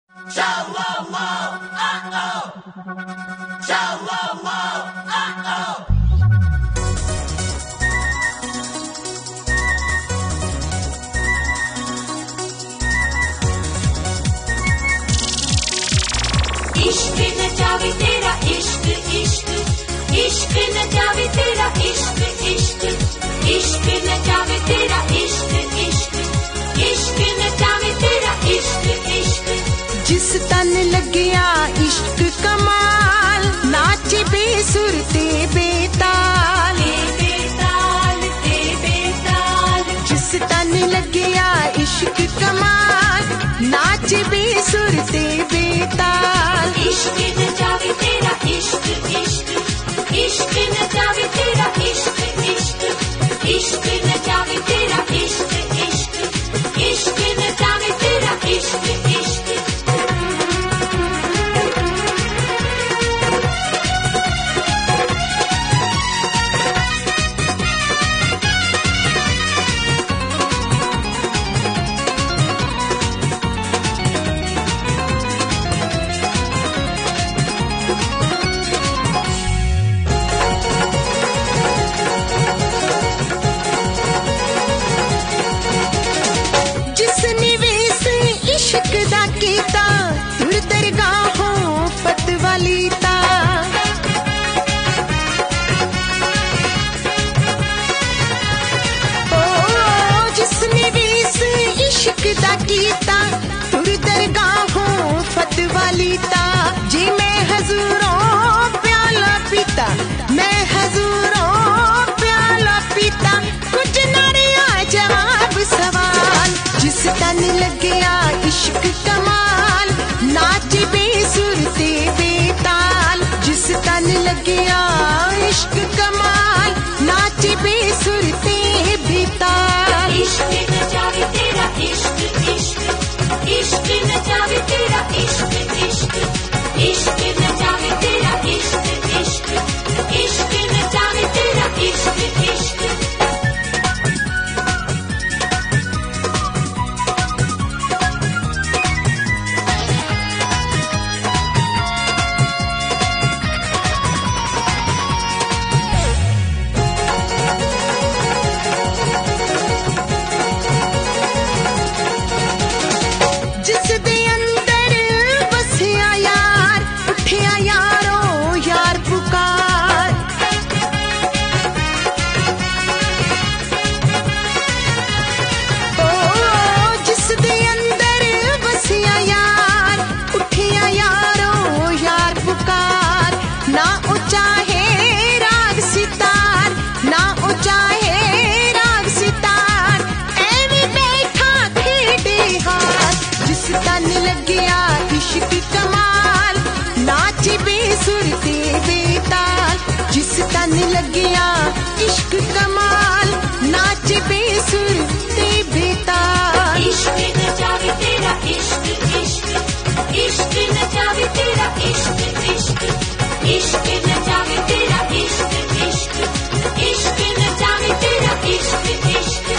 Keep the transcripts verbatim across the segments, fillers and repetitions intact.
इश्क नचावे तेरा इश्क इश्क इश्क नचावे तेरा इश्क इश्क इश्क नचावे तेरा इश्क इश्क इश्क नचावे तेरा इश्क इश्क जिस तन लगिया इश्क कमाल नाचे बेसुर ते बेताल बेताल ते बेताल जिस तन लगिया इश्क कमाल नाचे बेसुर ते बेताल इश्क नचावे तेरा इश्क इश्क इश्क नचावे तेरा इश्क इश्क इश्क नचावे तेरा इश्क इश्क इश्क नचावे तेरा इश्क इश्क कीता तुर दरगाहों फतवालीता जी मैं हजूरों प्याला पीता मैं हजूरों प्याला पीता कुछ नारिया जवाब सवाल जिस तन लगिया इश्क कमाल नाच बेसुर ते बेताल जिस तन लगिया इश्क कमाल नाच बेसुर ते बेताल इश्क नचावे तेरा इश्क इश्क नचावे तेरा इश्क इश्क इश्क नचावे तेरा इश्क इश्क इश्क नचावे तेरा इश्क इश्क जिस तन लगिया इश्क कमाल नाच बेसुर ते बेताल इश्क नचावे तेरा इश्क इश्क इश्क नचावे तेरा इश्क इश्क इश्क नचावे तेरा इश्क इश्क इश्क नचावे तेरा इश्क इश्क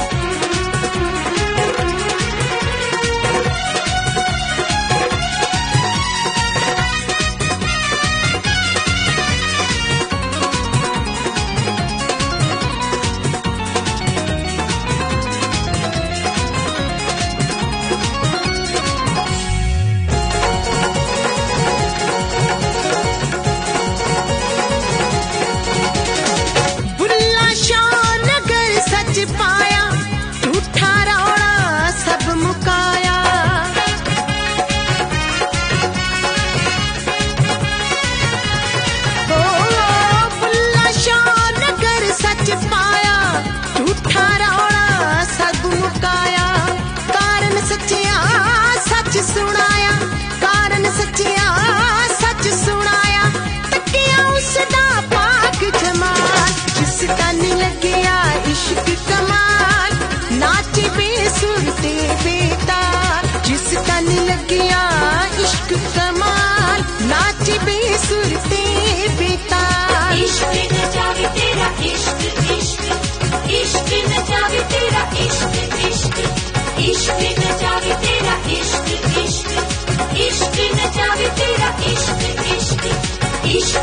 सुनाया कारण सच्चिया सच सुनाया तकिया उसदा पाक जमाल जिस तन लगिया इश्क कमाल नाच बेसुर ते बेताल जिस तन लगिया इश्क कमाल नाच बेसुर ते बेताल इश्क नचावे तेरा इश्क इश्क इश्क नचावे तेरा इश्क इश्क इश्क नचावे तेरा इश्क इश्क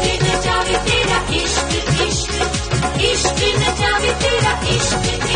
नचावे तेरा इश्क इश्क इश्क नचावे तेरा इश्क